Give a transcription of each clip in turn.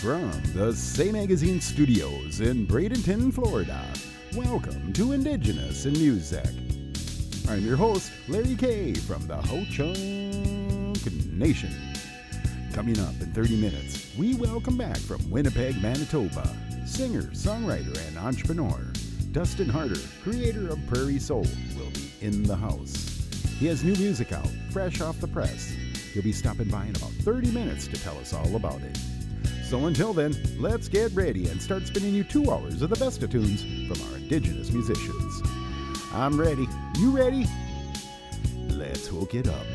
from the Say Magazine studios in Bradenton, Florida, welcome to Indigenous in Music. I'm your host, Larry Kay from the Ho-Chunk Nation. Coming up in 30 minutes, we welcome back from Winnipeg, Manitoba, singer, songwriter, and entrepreneur, Dustin Harder, creator of Prairie Soul, will be in the house. He has new music out, fresh off the press. He'll be stopping by in about 30 minutes to tell us all about it. So until then, let's get ready and start spinning you 2 hours of the best of tunes from our Indigenous musicians. I'm ready. You ready? Let's hook it up.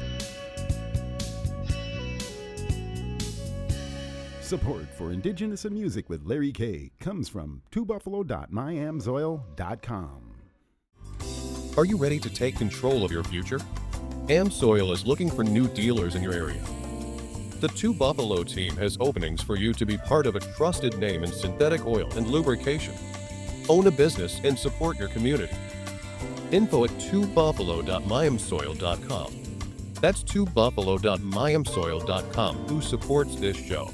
Support for Indigenous in Music with Larry Kay comes from twobuffalo.myamsoil.com. Are you ready to take control of your future? AmSoil is looking for new dealers in your area. The Two Buffalo team has openings for you to be part of a trusted name in synthetic oil and lubrication. Own a business and support your community. Info at twobuffalo.myamsoil.com. That's twobuffalo.myamsoil.com, who supports this show.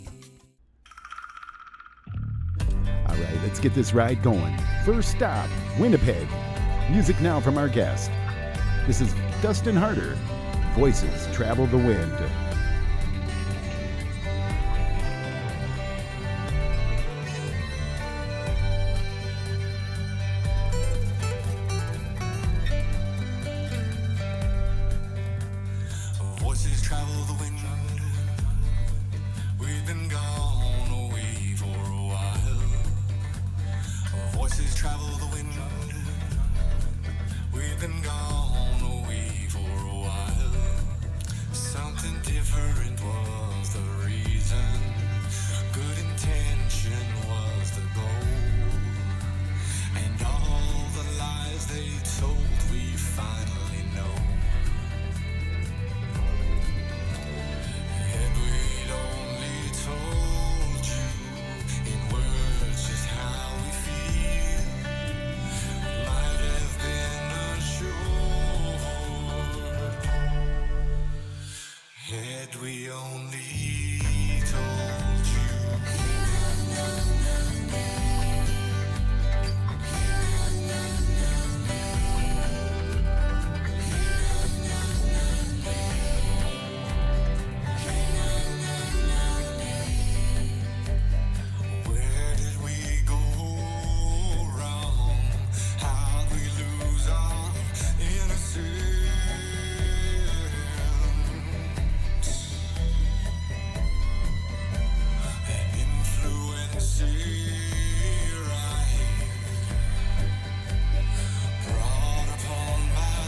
All right, let's get this ride going. First stop, Winnipeg. Music now from our guest. This is Dustin Harder. Voices Travel the Wind. Voices travel the wind. We've been gone away for a while. Voices travel the wind. We've been gone away for a while. Something different was the reason. Good intention was the goal. And all the lies they told we finally know. Had we'd only told you in words just how we feel, might have been assured. Had we only told you. Where did we go wrong? How'd we lose our innocence? An influence brought upon my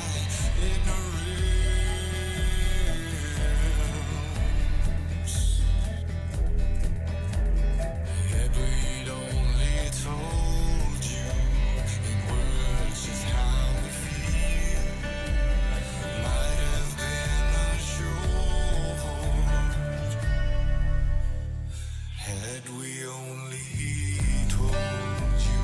ignorance. Had we'd only told you in words just how we feel, might have been assured. Had we only told you.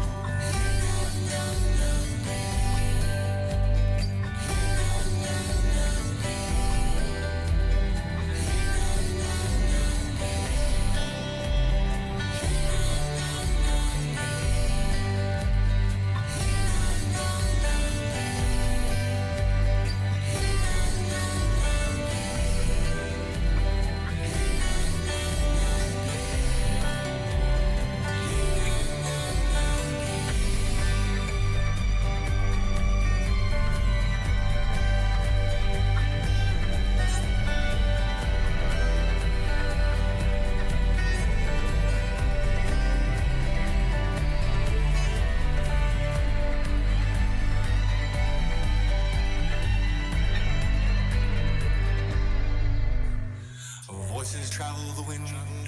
Voices travel the wind.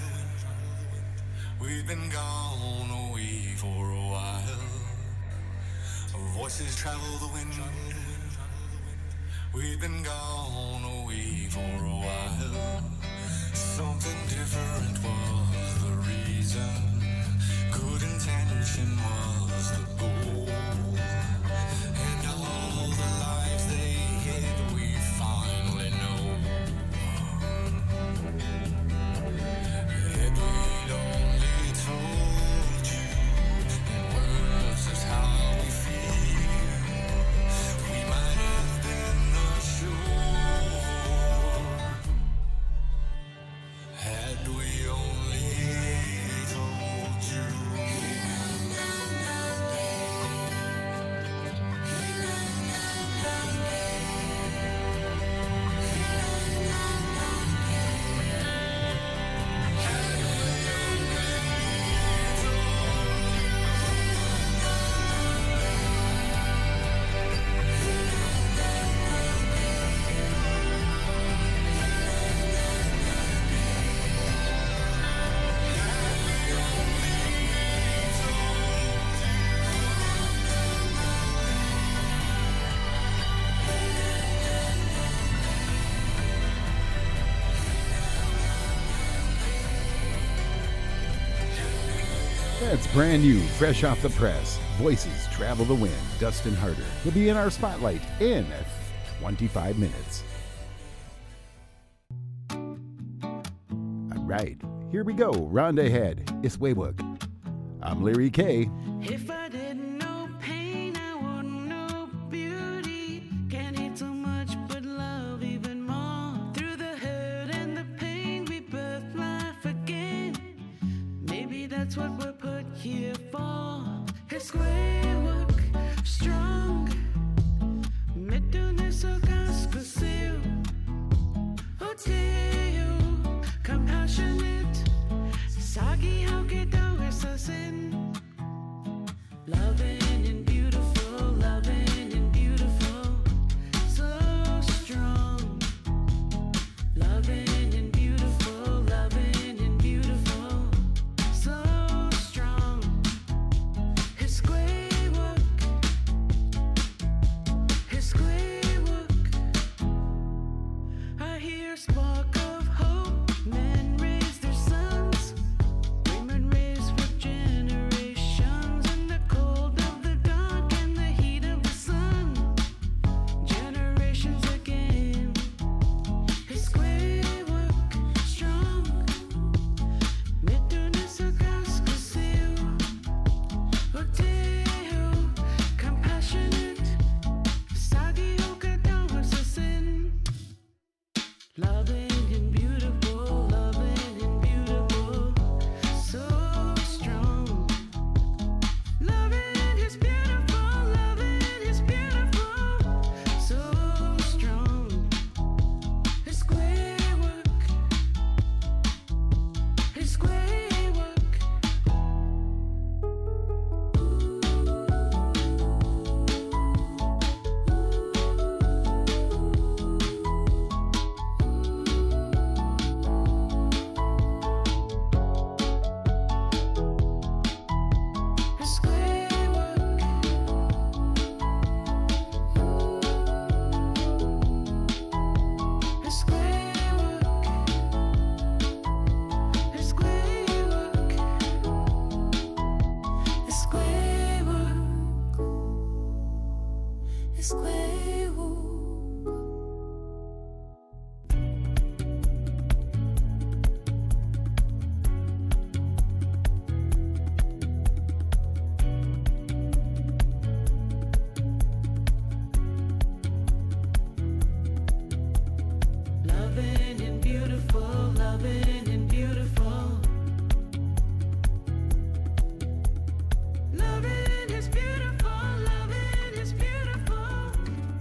We've been gone away for a while. Voices travel the wind. We've been gone away for a while. Something different was the reason. Good intention was the goal. And all the lives they hid, we finally know. Had we'd only It's brand new, fresh off the press. Voices travel the wind, Dustin Harder. He'll be in our spotlight in 25 minutes. All right, here we go. Round ahead. It's Waywook. I'm Larry K. If I didn't know pain, I wouldn't know beauty. Can't hate so much, but love even more. Through the hurt and the pain, we birth life again. Maybe that's what we're put here for. It's Waywook, strong. Medunne så ganska seu. Oteo, compassionate. Sagi how get down with us in. Loving and beautiful, loving and beautiful. So strong. Loving and beautiful, loving and beautiful. So strong. His Waywook. His Waywook. I hear a spark of hope. Men raise their sons. Women raise for generations. In the cold of the dark and the heat of the sun. Generations again. His Waywook, strong. Medunne så ganska seu. Oteo, compassionate. Sagi hoka down with us in. Loving and beautiful, loving and beautiful. So strong. Loving is beautiful, loving is beautiful. So strong. His Waywook. His Waywook. His Waywook. His Waywook. His Waywook. His Waywook. His Waywook. Loving and beautiful, loving and beautiful. Loving is beautiful, loving is beautiful.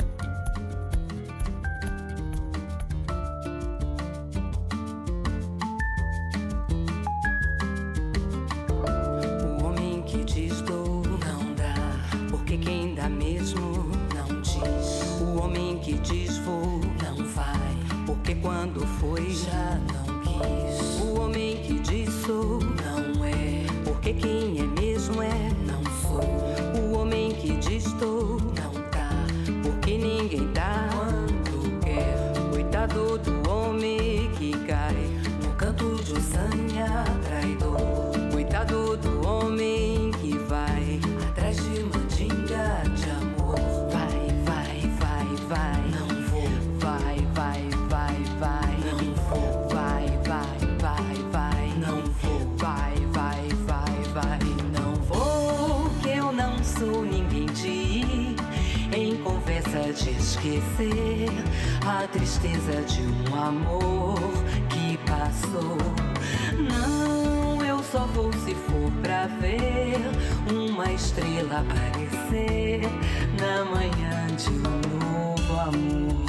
O homem que diz dou não dá, porque quem dá mesmo não diz. O homem que diz vou não vai, porque quando foi já não quis. O homem que diz sou não é, porque quem é mesmo é não foi. O homem que diz dou não dá, porque ninguém dá quando quer. Coitado do homem que cai no canto de sanha traidor. Coitado do homem que vai atrás de mandinga de amor. Vai, vai, vai, vai, não vou. Vai, vai, vai, vai, não vou. Vai, vai, vai, vai, não vou. Vai, vai, vai, vai, não vou. Que eu não sou ninguém de ir em conversa de esquecer a tristeza de um amor que passou. Não, eu só vou se for pra ver uma estrela aparecer na manhã de um novo amor.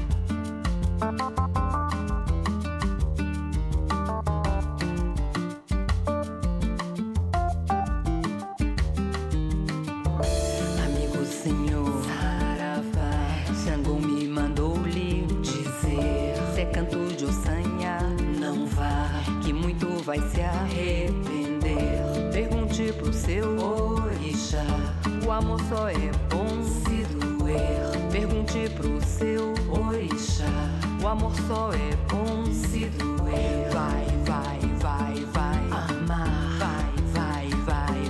Amigo senhor, Saravá, Xangô me mandou lhe dizer: se é canto de ossanha, não vá, que muito vai se arrepender. Pergunte pro seu orixá, o amor só é bom se doer. Pergunte pro seu orixá, o amor só é bom se doer. Vai, vai, vai, vai, amar. Vai, vai, vai,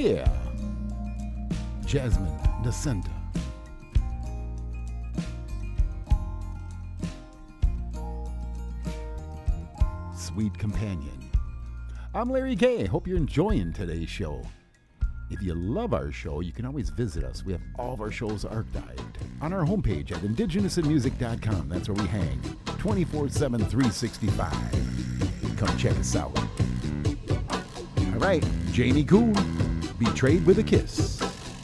Yeah. Jasmine Nacenta. Sweet Companion. I'm Larry K. Hope you're enjoying today's show. If you love our show, you can always visit us. We have all of our shows archived on our homepage at indigenousinmusic.com. That's where we hang 24/7, 365. Come check us out. All right, Janie Coon, Betrayed with a Kiss.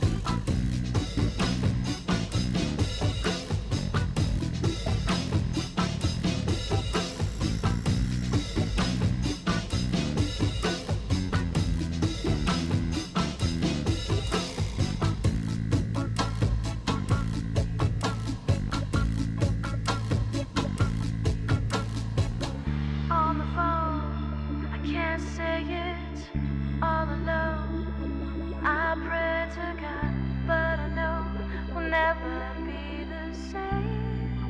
On the phone, I can't say it all alone. I pray to God, but I know we'll never be the same.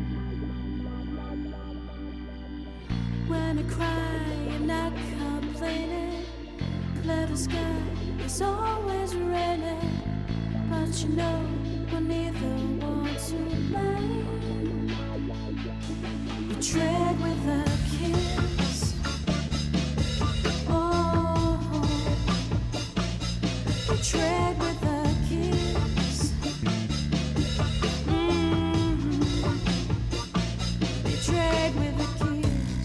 When I cry, I'm not complaining. Clear the sky is always raining, but you know we'll neither want to blame. Betrayed with a kiss. Oh, betrayed with a kiss. Betrayed with a kiss.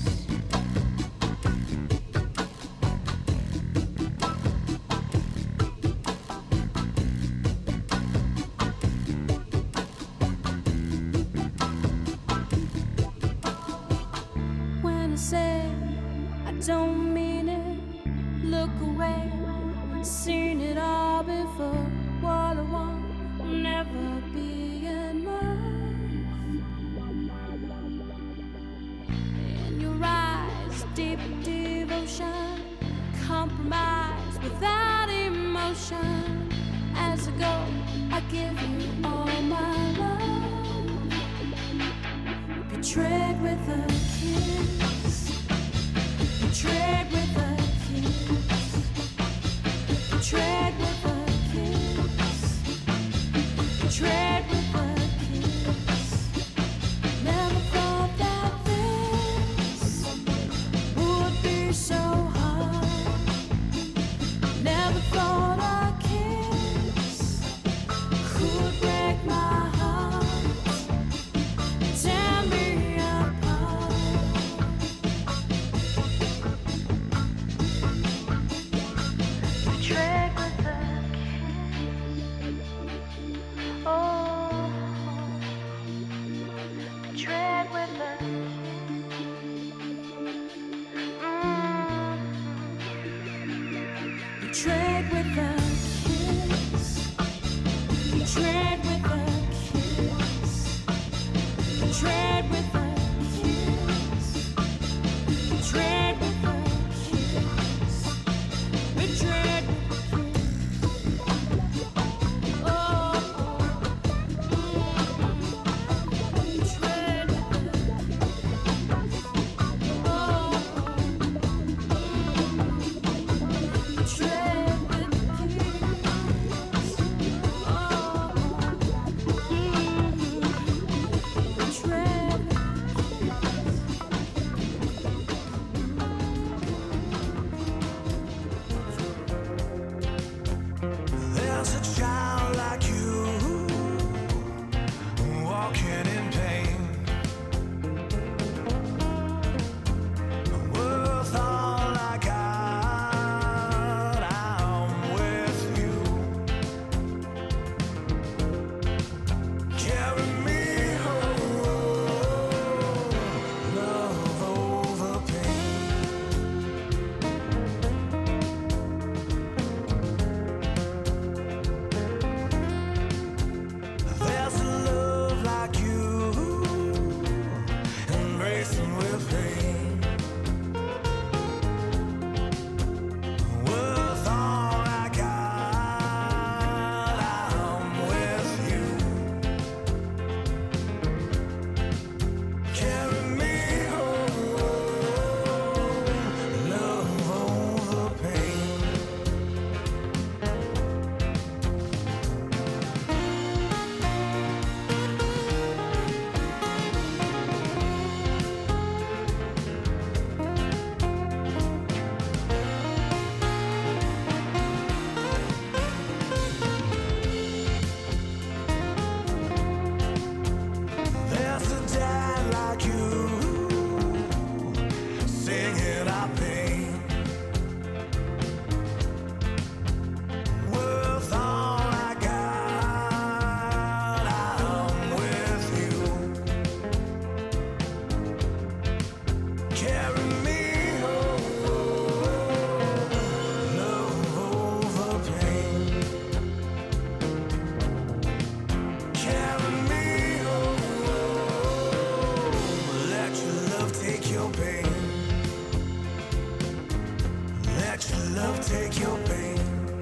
When I say I don't mean it, look away. Seen it all before. What I want will never be enough. In your eyes, deep devotion, compromise without emotion. As I go, I give you all my love. Betrayed with a kiss. Betrayed with a kiss. Betrayed with a kiss. Betrayed with a kiss. Never thought that this would be so hard. Never thought a kiss could break my heart, tear me apart. your pain. Let your love take your pain.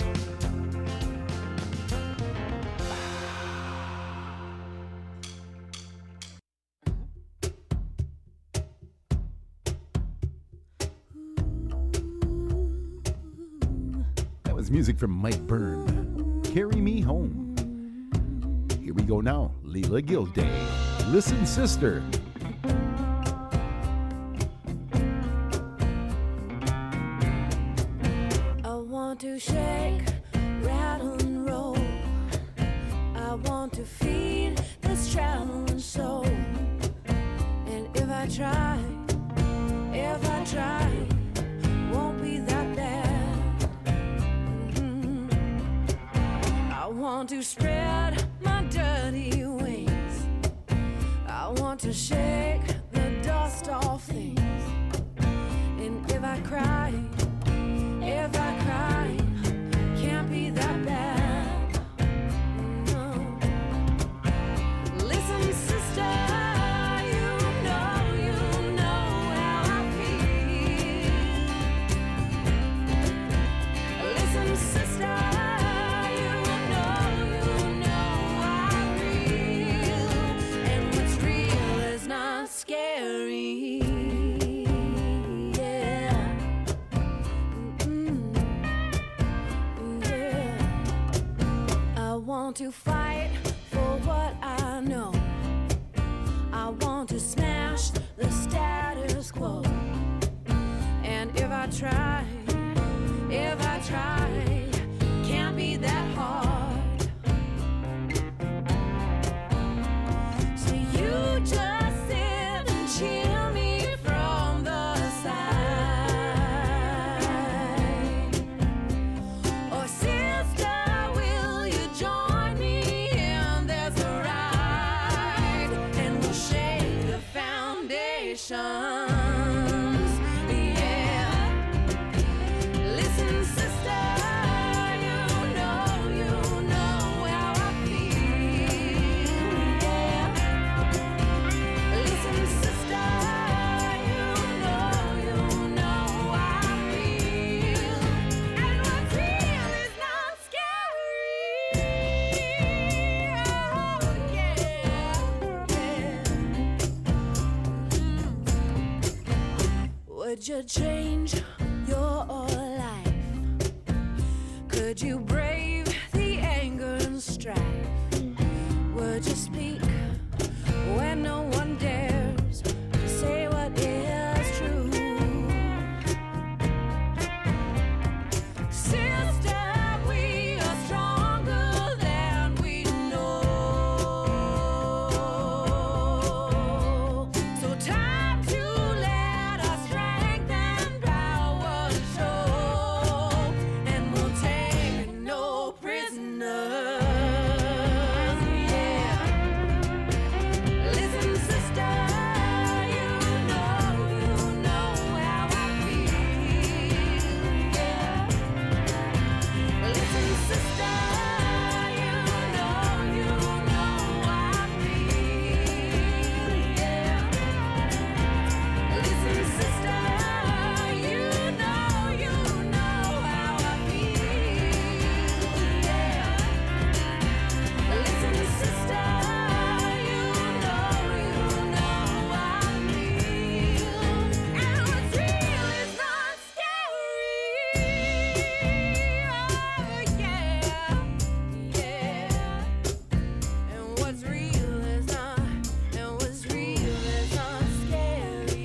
That was music from Mike Byrne. Carry Me Home. Here we go now. Leela Gilday. Listen, Sister. I want to shake, rattle and roll. I want to feed this traveling soul. And if I try, won't be that bad. I want to spread my dirty wings. I want to shake the dust off things. And if I cry, can't be that bad. No. Listen, sister, you know how I feel. Listen, sister, you know I'm real. And what's real is not scary. I want to fight for what I know. I want to smash the status quo. And if I try, can't be that hard. So you just sit and cheer me from the side. Or sister, will you join me in this ride? And we'll shake the foundations. Yeah. Listen, sister, you know how I feel. Yeah. Listen, sister, you know I feel. And what's real is not scary. Oh, yeah. Would you change your life? Could you brave the anger and strife? Would you speak when no one dares to say what is true? Sister, we are stronger than we know. So time to let our strength and power show. And we'll take no prisoners. Yeah. Listen, sister, you know how I feel. Yeah. Listen, sister, you know how I feel. Yeah. Listen, sister, you know how I feel. Yeah. Listen, sister, you know I feel. And what's real is not scary. Oh, yeah. And what's real is not scary.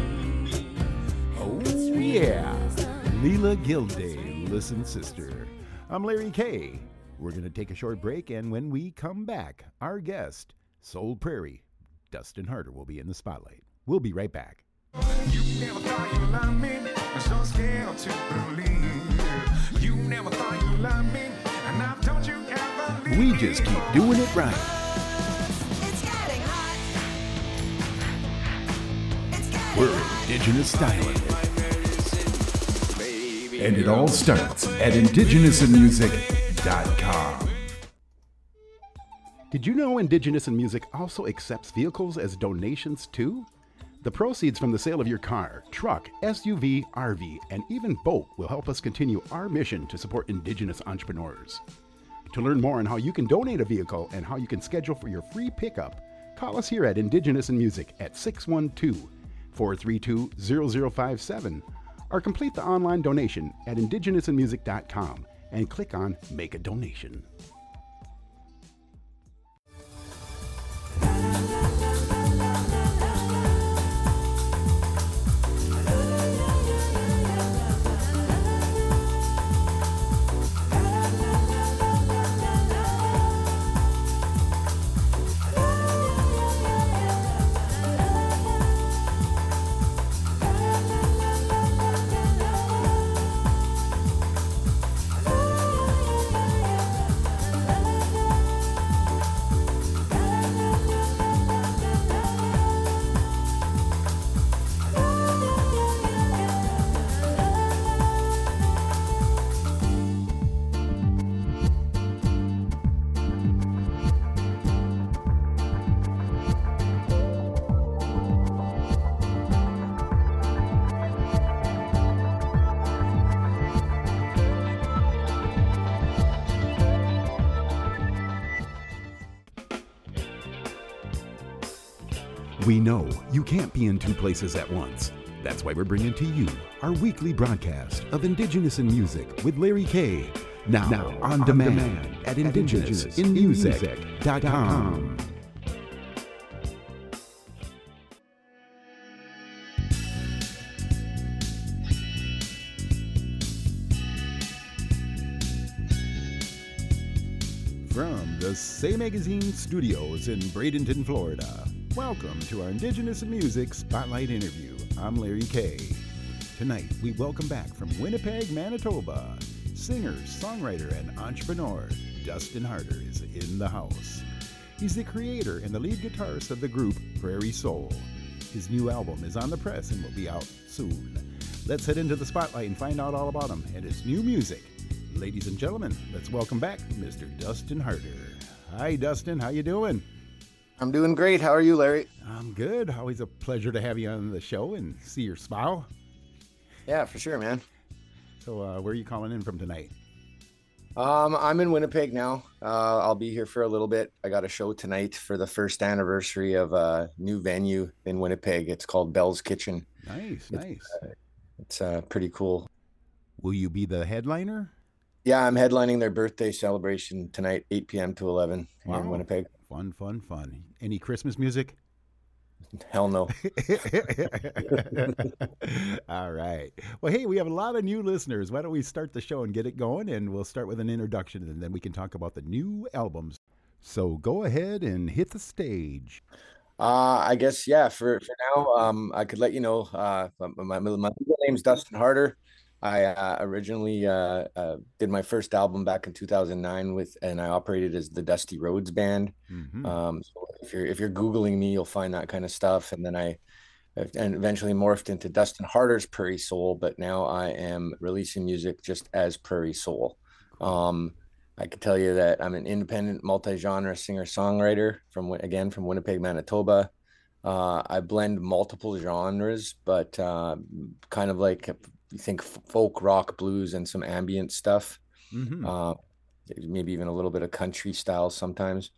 Oh, yeah. Leela Gilday. Listen, Sister. I'm Larry K. We're going to take a short break, and when we come back, our guest, Soul Prairie, Dustin Harder, will be in the spotlight. We'll be right back. You never thought you loved me, I'm so scared to believe. You never thought you loved me, and now don't you ever leave. We just keep doing it right. It's getting hot. It's getting We're Indigenous styling. And it all starts at indigenousinmusic.com. Did you know Indigenous in Music also accepts vehicles as donations too? The proceeds from the sale of your car, truck, SUV, RV, and even boat will help us continue our mission to support Indigenous entrepreneurs. To learn more on how you can donate a vehicle and how you can schedule for your free pickup, call us here at Indigenous in Music at 612-432-0057 or complete the online donation at indigenousinmusic.com and click on Make a Donation. We know you can't be in two places at once. That's why we're bringing to you our weekly broadcast of Indigenous in Music with Larry K. Now on demand at indigenousinmusic.com. From the Say Magazine studios in Bradenton, Florida, welcome to our Indigenous in Music Spotlight interview. I'm Larry K. Tonight, we welcome back from Winnipeg, Manitoba, singer, songwriter, and entrepreneur Dustin Harder is in the house. He's the creator and the lead guitarist of the group Prairie Soul. His new album is on the press and will be out soon. Let's head into the spotlight and find out all about him and his new music. Ladies and gentlemen, let's welcome back Mr. Dustin Harder. Hi, Dustin. How you doing? I'm doing great. How are you, Larry? I'm good. Always a pleasure to have you on the show and see your smile. Yeah, for sure, man. So, where are you calling in from tonight? I'm in Winnipeg now. I'll be here for a little bit. I got a show tonight for the first anniversary of a new venue in Winnipeg. It's called Bell's Kitchen. Nice. It's pretty cool. Will you be the headliner? Yeah, I'm headlining their birthday celebration tonight, 8 p.m. to 11 here in Winnipeg. Fun. Any Christmas music? Hell no. All right. Well, hey, we have a lot of new listeners. Why don't we start the show and get it going, and we'll start with an introduction, and then we can talk about the new albums. So go ahead and hit the stage. I guess, yeah, for now, I could let you know, my legal name's Dustin Harder. I originally did my first album back in 2009 and I operated as the Dusty Rhodes Band. Mm-hmm. So if you're Googling me, you'll find that kind of stuff. And then I eventually morphed into Dustin Harder's Prairie Soul, but now I am releasing music just as Prairie Soul. I could tell you that I'm an independent multi-genre singer-songwriter from Winnipeg, Manitoba. I blend multiple genres, but kind of like you think folk, rock, blues, and some ambient stuff. Mm-hmm. Maybe even a little bit of country style sometimes.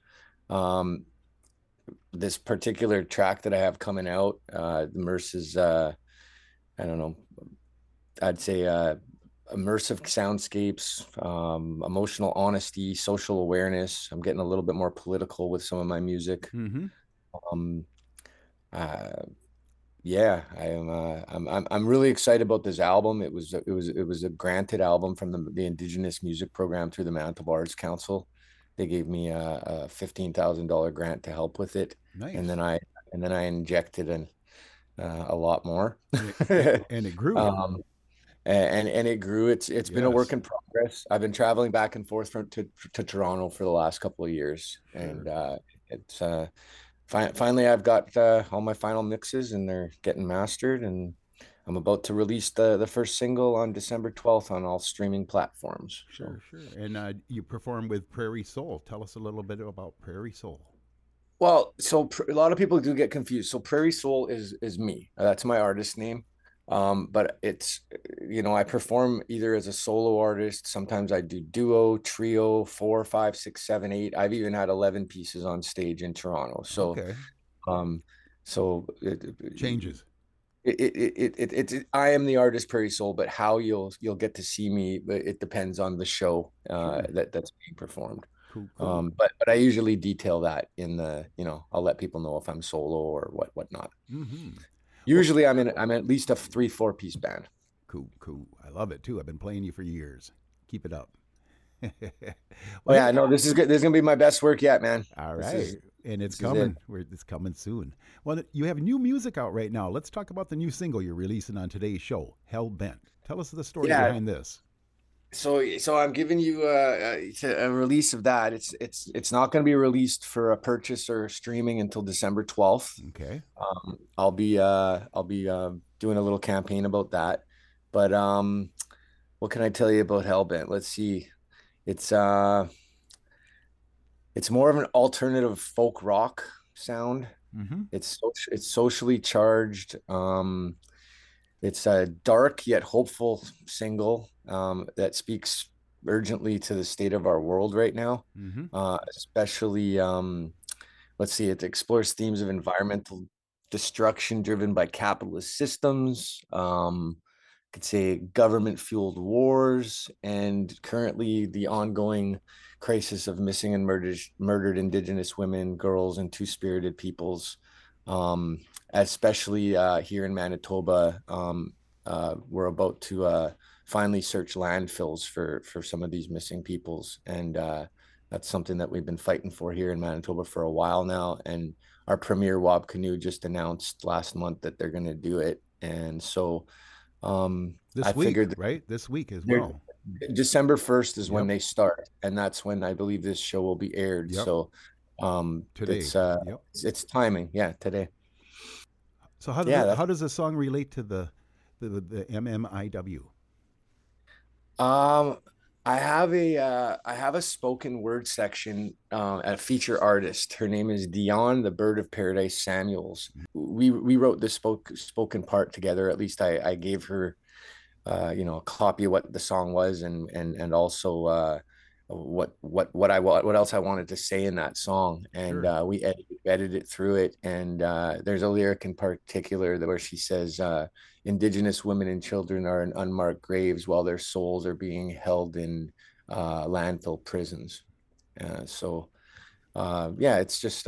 This particular track that I have coming out, immerses, I don't know, I'd say immersive soundscapes, emotional honesty, social awareness. I'm getting a little bit more political with some of my music. Mm-hmm. Yeah, I'm really excited about this album. It was a granted album from the Indigenous Music Program through the Manitoba Arts Council. They gave me a $15,000 grant to help with it. Nice. And then I injected in a lot more. And it grew. And it grew. It's been a work in progress. I've been traveling back and forth to Toronto for the last couple of years, and it's finally I've got all my final mixes and they're getting mastered, and I'm about to release the first single on December 12th on all streaming platforms. Sure. And you perform with Prairie Soul. Tell us a little bit about Prairie Soul. Well, so a lot of people do get confused. So Prairie Soul is me. That's my artist name. But it's, I perform either as a solo artist. Sometimes I do duo, trio, 4, 5, 6, 7, 8. I've even had 11 pieces on stage in Toronto. So, Okay. so Changes. I am the artist Prairie Soul, but how you'll get to see me, it depends on the show that's being performed. Cool. But I usually detail that in the, I'll let people know if I'm solo or whatnot. Mm-hmm. Usually I'm at least a 3-4 piece band. Cool. I love it too. I've been playing you for years. Keep it up. Well, yeah, no, this is good. This is gonna be my best work yet, man. All right. And it's coming. It's coming soon. Well, you have new music out right now. Let's talk about the new single you're releasing on today's show, Hell Bent. Tell us the story behind this. So I'm giving you a release of that. It's not going to be released for a purchase or streaming until December 12th. Okay. I'll be doing a little campaign about that. But what can I tell you about Hellbent? Let's see. It's more of an alternative folk rock sound. Mm-hmm. It's socially charged. It's a dark yet hopeful single that speaks urgently to the state of our world right now. Mm-hmm. Especially, let's see, it explores themes of environmental destruction driven by capitalist systems. Could say government-fueled wars, and currently the ongoing crisis of missing and murdered Indigenous women, girls, and two-spirited peoples. Especially here in Manitoba, we're about to finally search landfills for some of these missing peoples, and that's something that we've been fighting for here in Manitoba for a while now. And our premier Wab Canoe just announced last month that they're going to do it, and so this week, right? This week as well. December 1st is when they start, and that's when I believe this show will be aired. Yep. So today, it's timing. Yeah, today. So how does the song relate to the MMIW? I have a spoken word section at a feature artist. Her name is Dion, the Bird of Paradise Samuels. We wrote this spoken part together. At least I gave her a copy of what the song was, and also what else I wanted to say in that song. And Sure. We edited through it, and there's a lyric in particular where she says, Indigenous women and children are in unmarked graves while their souls are being held in landfill prisons. It's just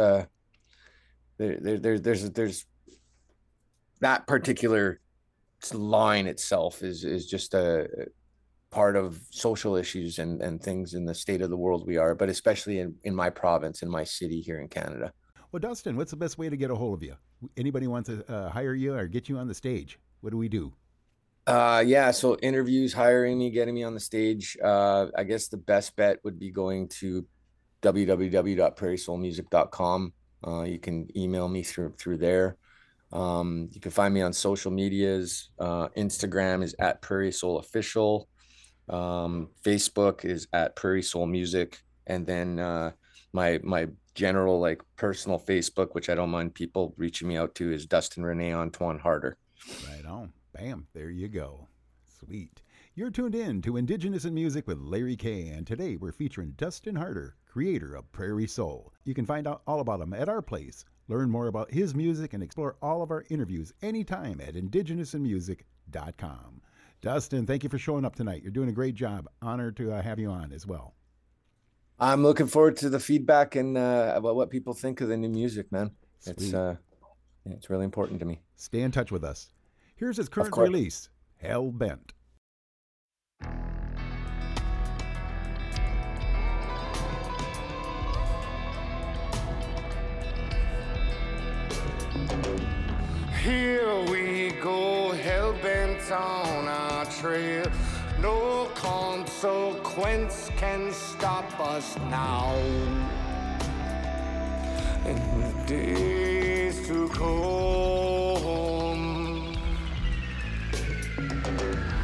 there's that particular line itself is just a part of social issues and things in the state of the world we are, but especially in my province, in my city here in Canada. Well, Dustin, what's the best way to get a hold of you? Anybody wants to hire you or get you on the stage? What do we do? So interviews, hiring me, getting me on the stage. I guess the best bet would be going to www.prairiesoulmusic.com. You can email me through there. You can find me on social medias. Instagram is @PrairieSoulOfficial. Facebook is @PrairieSoulMusic. And then my general personal Facebook, which I don't mind people reaching me out to, is Dustin Rene Antoine Harder. Right on. Bam. There you go. Sweet. You're tuned in to Indigenous in Music with Larry K. And today we're featuring Dustin Harder, creator of Prairie Soul. You can find out all about him at our place, learn more about his music, and explore all of our interviews anytime at indigenousinmusic.com. Dustin, thank you for showing up tonight. You're doing a great job. Honored to have you on as well. I'm looking forward to the feedback and about what people think of the new music, man. Sweet. It's really important to me. Stay in touch with us. Here's his current release, Hell Bent. Here we go, hell-bent on our trail. No consequence can stop us now. In the days to come,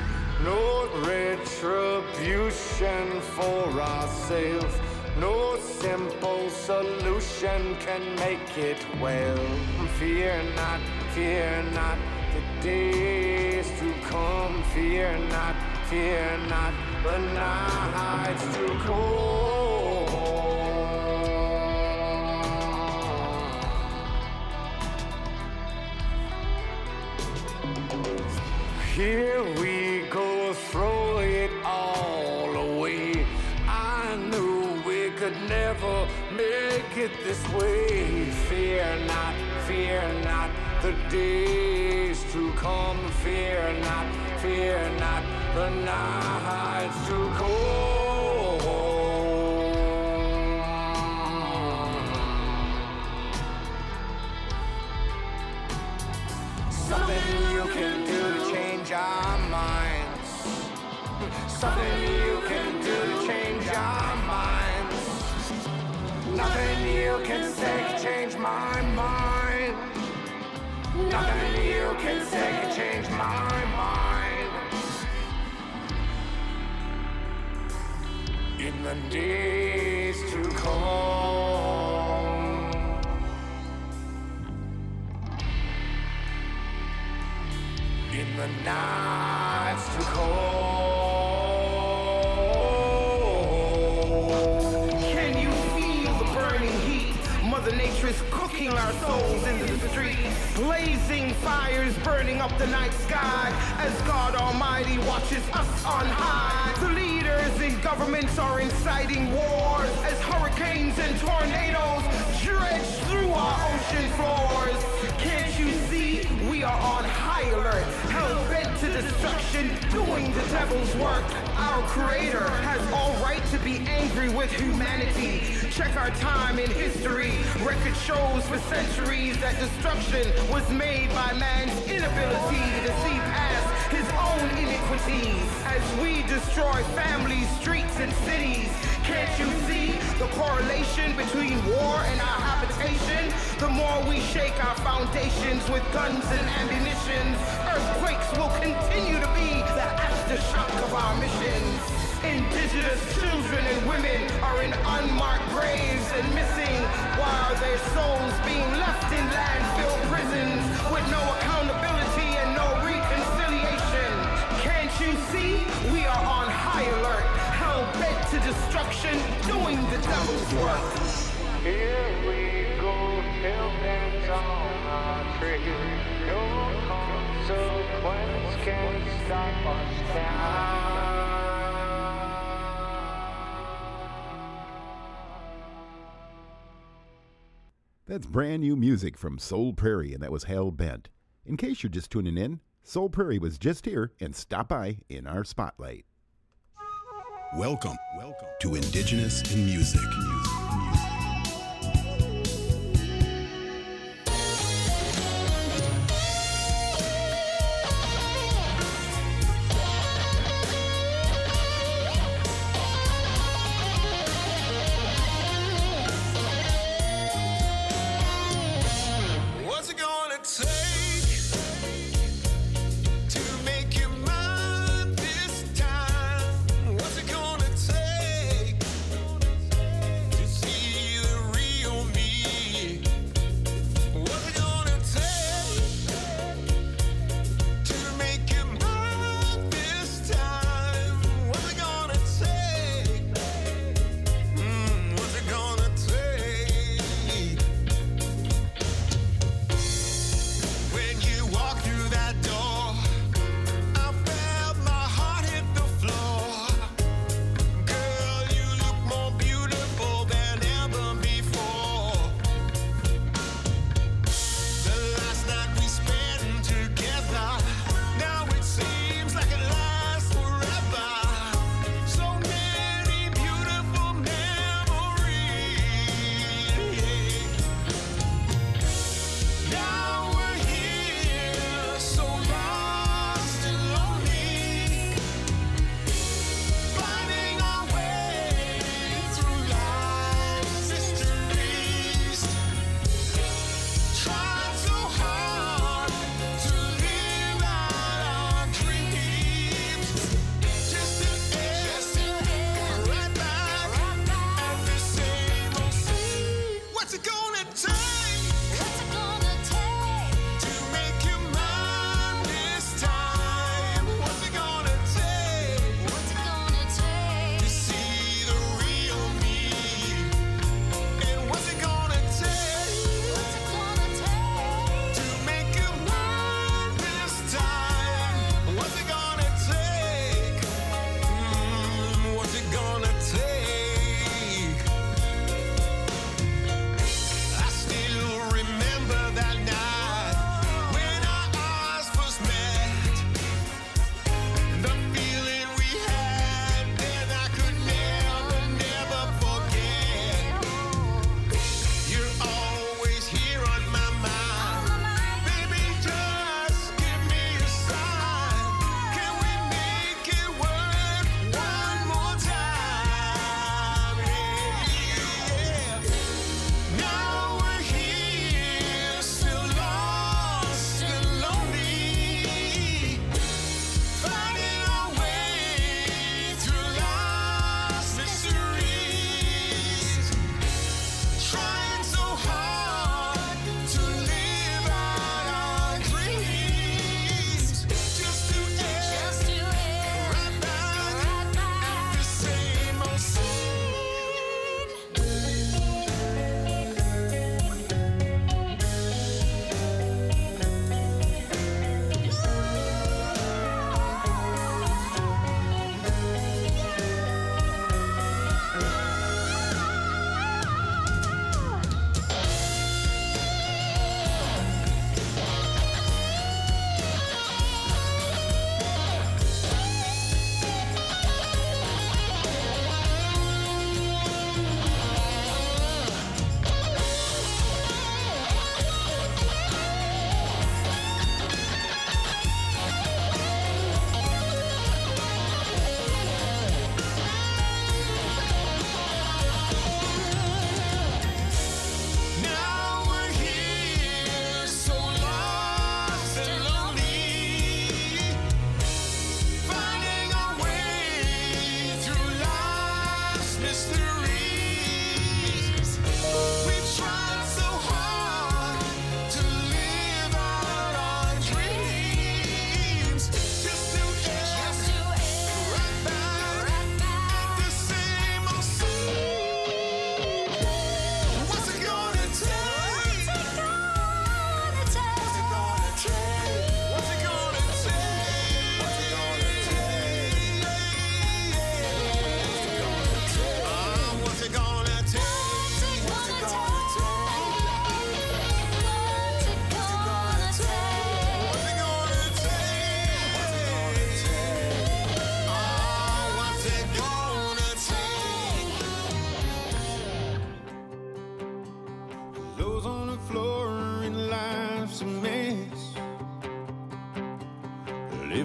no retribution for ourselves, no simple solution can make it well. Fear not, the days to come. Fear not, the nights to cold. Here we go, throw it all away. I knew we could never make it this way. Fear not, the days to come. Fear not, the nights to cold. Something you can do to change our minds. Something you can do to change our minds. Nothing you can say can change my mind. Nothing you can say can change my mind. In the days to come. In the nights to come. Can you feel the burning heat? Mother Nature is cooking our souls into the streets. Blazing fires burning up the night sky as God Almighty watches us on high. The leaders in governments are inciting wars as hurricanes and tornadoes dredge through our ocean floors. Can't you see? We are on high alert, hell-bent to destruction, doing the devil's work. Our Creator has all right to be angry with humanity. Check our time in history. Record shows for centuries that destruction was made by man's inability to see past his own iniquities. As we destroy families, streets, and cities, can't you see the correlation between war and our habitation? The more we shake our foundations with guns and ammunition, earthquakes will continue to be the aftershock of our missions. Indigenous children and women are in unmarked graves and missing, while their souls being left in landfill prisons with no accountability and no reconciliation. Can't you see? We are on high alert, hell-bent to destruction, doing the devil's work. Here we go, hell-bent on our trail. No consequence can stop us now. That's brand new music from Soul Prairie, and that was Hell Bent. In case you're just tuning in, Soul Prairie was just here and stopped by in our spotlight. Welcome to Indigenous in Music. What's it gonna take to make you mine this time? What's it gonna take to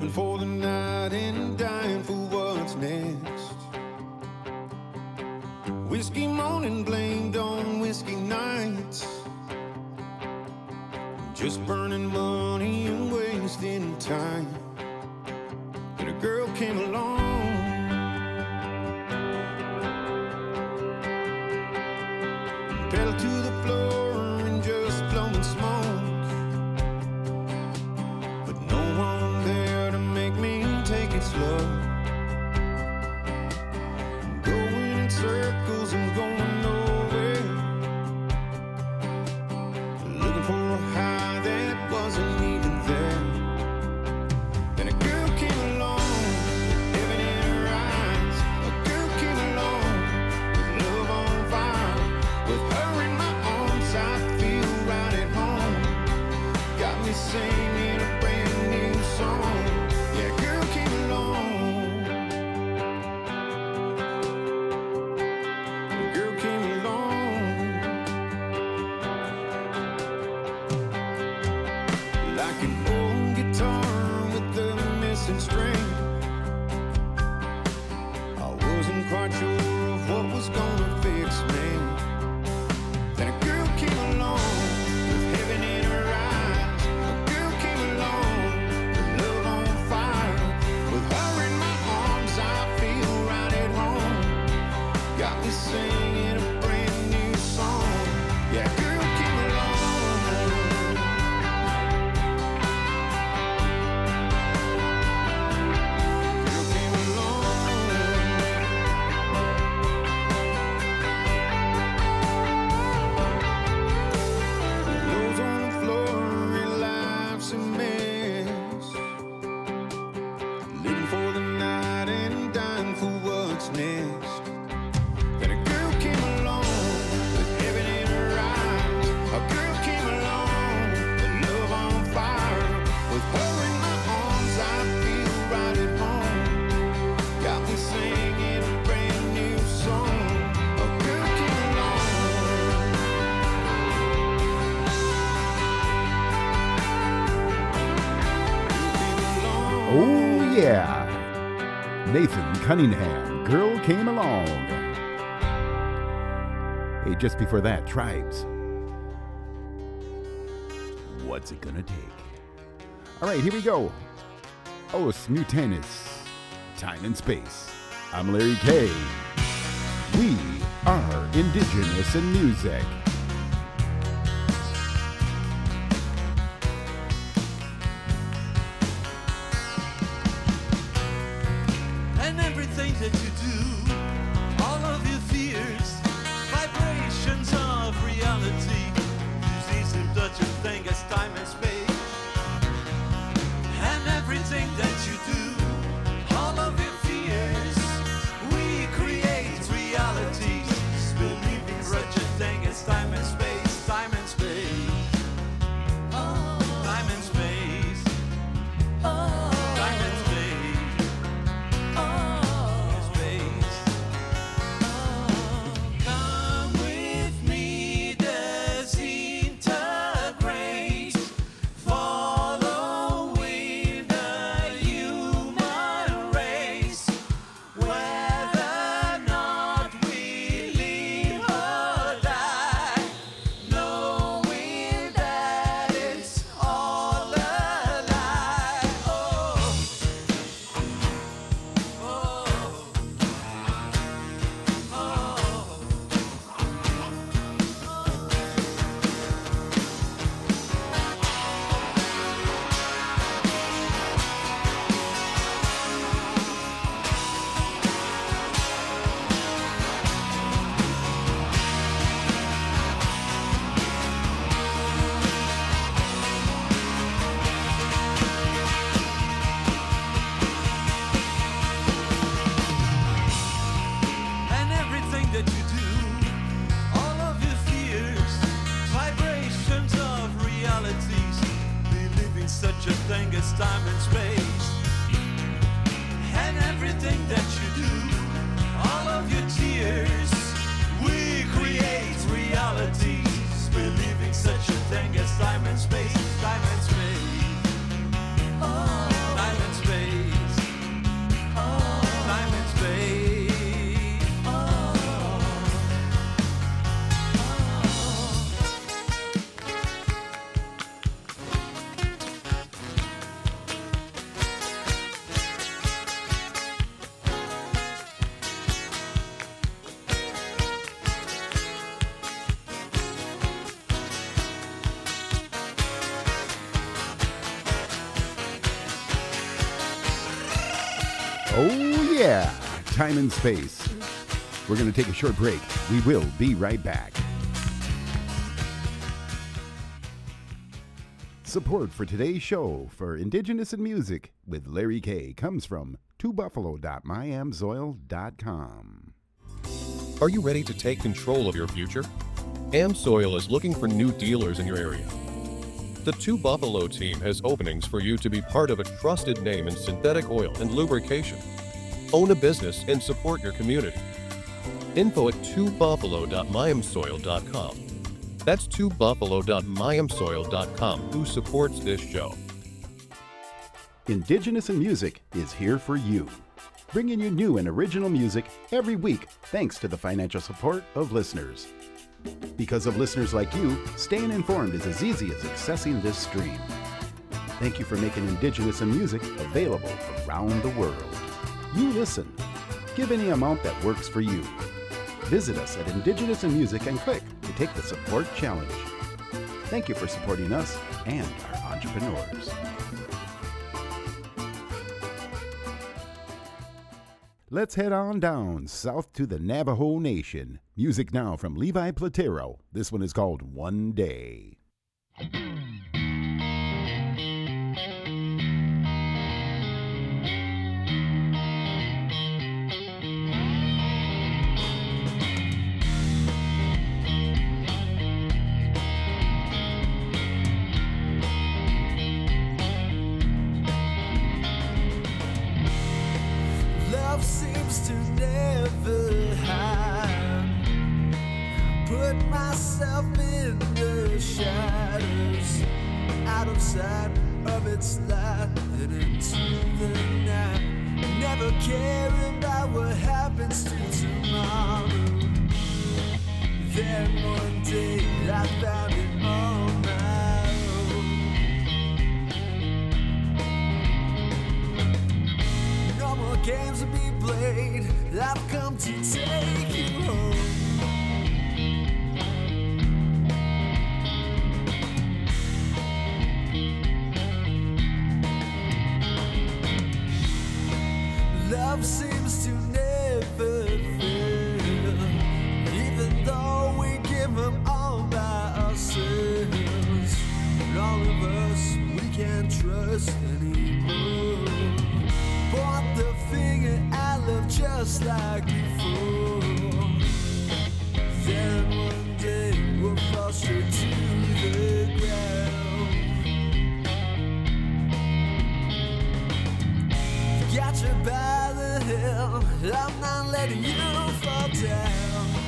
living for the night and dying for what's next. Whiskey morning blamed on whiskey nights, just burning money and wasting time. Then a girl came along, pedal to the floor and just blowing smoke, but no one there to make me take it slow. Going in circles and going nowhere, looking for a high that wasn't even there. Then a girl came along, heaven in her eyes. A girl came along with love on fire. With her in my arms, I feel right at home. Got me singing a brand new song. Yeah, a girl came along. A girl came along. Like an old guitar with a missing string. I wasn't quite sure of what was gonna fix me. Then a girl came along with heaven in her eyes. A girl came along with love on fire. With her in my arms, I feel right at home. Got me singing a brand new song. Yeah, a girl came along. Girl came along. Clothes on the floor and life's a mess. Living for the night and dying for what's next. Then a girl came along with heaven in her eyes. A girl came along with love on fire. With her in my arms, I feel right at home. Got me singing a brand new song. A girl came along. Oh, yeah. Nathan Cunningham, Girl Came Along. Hey, just before that, Tribes. What's it gonna take? All right, here we go. Os Mutantes, Time and Space. I'm Larry K. We are Indigenous in Music. And everything that you do, all of your fears, vibrations of reality, you see such a thing as time and space. And everything that you do, all of your fears, we create realities, believing such a thing as time and space, time and space. Time and space. Time and space. Space. Come with me, disintegrate, following the Oh, yeah. Time and space. We're going to take a short break. We will be right back. Support for today's show for Indigenous in Music with Larry K comes from twobuffalo.myamsoil.com. Are you ready to take control of your future? AmSoil is looking for new dealers in your area. The Two Buffalo team has openings for you to be part of a trusted name in synthetic oil and lubrication. Own a business and support your community. Info at twobuffalo.myamsoil.com. That's twobuffalo.myamsoil.com, who supports this show. Indigenous in Music is here for you, bringing you new and original music every week thanks to the financial support of listeners. Because of listeners like you, staying informed is as easy as accessing this stream. Thank you for making Indigenous in Music available around the world. You listen. Give any amount that works for you. Visit us at Indigenous in Music and click to take the support challenge. Thank you for supporting us and our entrepreneurs. Let's head on down south to the Navajo Nation. Music now from Levi Platero. This one is called One Day. Love seems to never hide. Put myself in the shadows, out of sight of its light and into the night. Never caring about what happens to tomorrow. Then one day I found it on my own. No more games to be played. I've come to take you home. Love seems to never fail, even though we give them all by ourselves. All of us we can't trust anymore. Point the finger at love just like before. Then one day we'll fall straight to the ground. Got you by the hill, I'm not letting you fall down.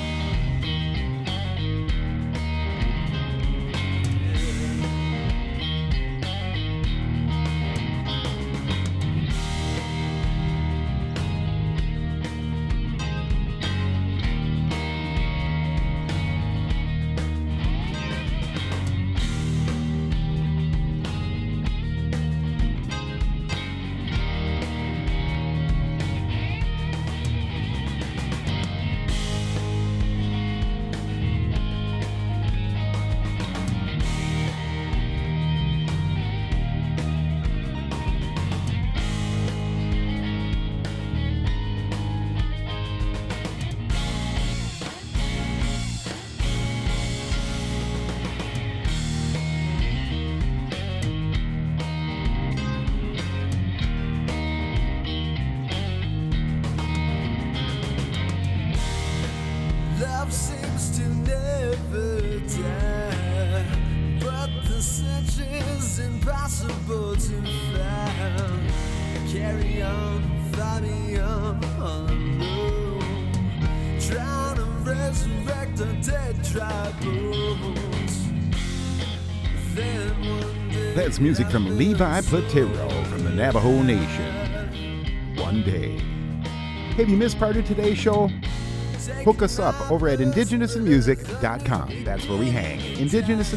Love seems to never die, but the search is impossible to find. Carry on, find me on alone, trying to resurrect the dead tribals. Then one day That's music from Levi Platero from the Navajo Nation. One Day. Have you missed part of today's show? Hook us up over at indigenousinmusic.com. That's where we hang.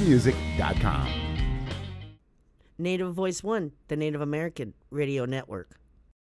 indigenousinmusic.com. Native Voice One, the Native American Radio Network.